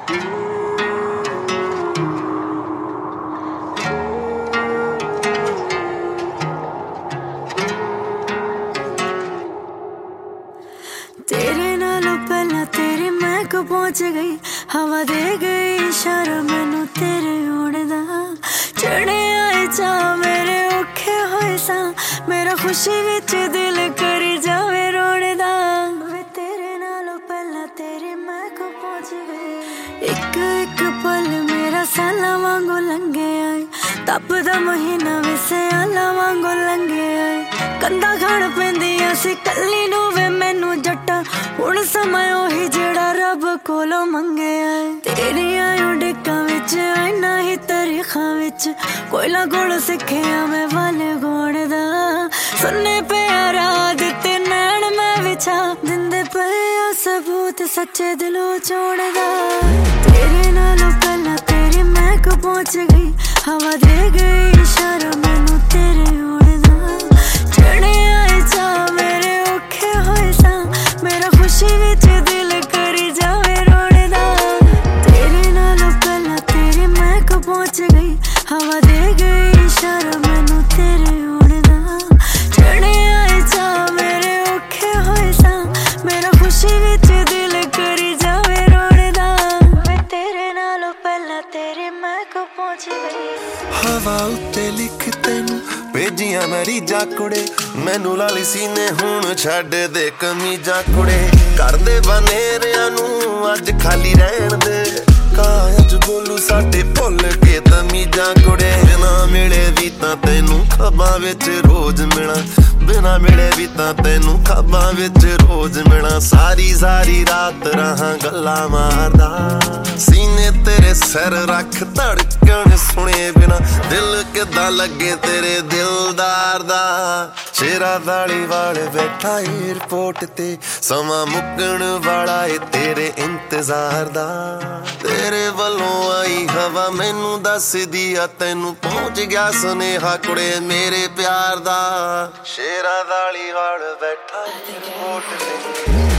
तेरे नालों पहला तेरी महक पहुंच गई, हवा दे गई इशारा मैनू तेरे होने दा। चढ़े आए चा मेरे औखे होए सा, मेरा खुशी विच दिल करी जावे रोने दा। वे तेरे नालों पहला तेरी महक पहुंच गई, एक एक पल मेरा साला वांगू लंघे आए, तपदा महीना वे सियाला वांगू लंघे आए। कंधा खाण पैंदियां सी कल्ली नू वे मैनू जट्टा, हुण समय ओही जेड़ा रब कोलों मंगिया है। तेरियां उड़कां विच आईना ही तारीखां विच, कोयला कोलों सिक्खिया मैं वाले गोण दा। सुनने पे रात ते नैन मैं विछा, दिंदे पे सबूत सच्चे दिलों चोण दा। तेरे नालों पहला तेरी महक पहुंच गई, हवा दे गई इशारा मैनू तेरे होण दा। चढ़े आए चा मेरे औखे होए सा, मेरा खुशी विच दिल करी जावे रोने दा। तेरे नालों पहला तेरी महक पहुंच गई, हवा दे गई इशारा मैनू तेरे होने दा। चढ़े आए चा मेरे औखे होए सा, मेरा खुशी विच दिल करी जावे रोने दा। वे तेरे नालों पहला तेरी महक पहुंच गई। हवा उत्ते लिख तैनू भेजियां मरीजा कुड़े, मैनू लाली सीने हुण छड्ड दे कमीजा कुड़े। घर दे बनेरियां नू अज खाली रहण दे, काज बोलू साडे भुल के तमीजा कुड़े। बिना मिले भी तां तैनू खब्बां विच रोज मिलां, बिना मिले भी तां तैनू खब्बां विच रोज मिलां। सारी सारी रात रहां गल्लां मारदा, सीने तेरे सिर रख धड़कन सुने बिना, दिल किदां लगे तेरे दिलदार दा। शेरा वाली वाल बैठा एयरपोर्ट ते, समा मुक्कण वाला है तेरे इंतजार दा। तेरे वलों आई हवा मैनू दस दिया, तैनू पहुंच गया सुनेहा कुड़े मेरे प्यार दा। शेरा वाली वाल बैठा एयरपोर्ट ते।